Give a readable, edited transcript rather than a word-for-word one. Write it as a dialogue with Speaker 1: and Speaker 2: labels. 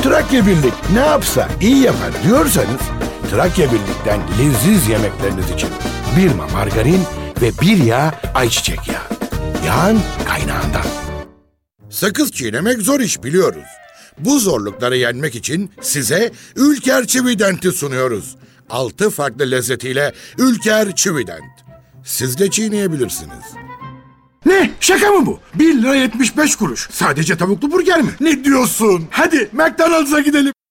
Speaker 1: Trakya Birlik ne yapsa iyi yapar diyorsanız Trakya Birlik'ten leziz yemekleriniz için bir margarin ve bir yağ ayçiçek yağı. Yağın kaynağından. Sakız çiğnemek zor iş biliyoruz. Bu zorlukları yenmek için size Ülker Çivident'i sunuyoruz. 6 farklı lezzetiyle Ülker Çivident. Siz de çiğneyebilirsiniz.
Speaker 2: Ne? Şaka mı bu? 1 lira 75 kuruş. Sadece tavuklu burger mi?
Speaker 3: Ne diyorsun?
Speaker 2: Hadi McDonald's'a gidelim.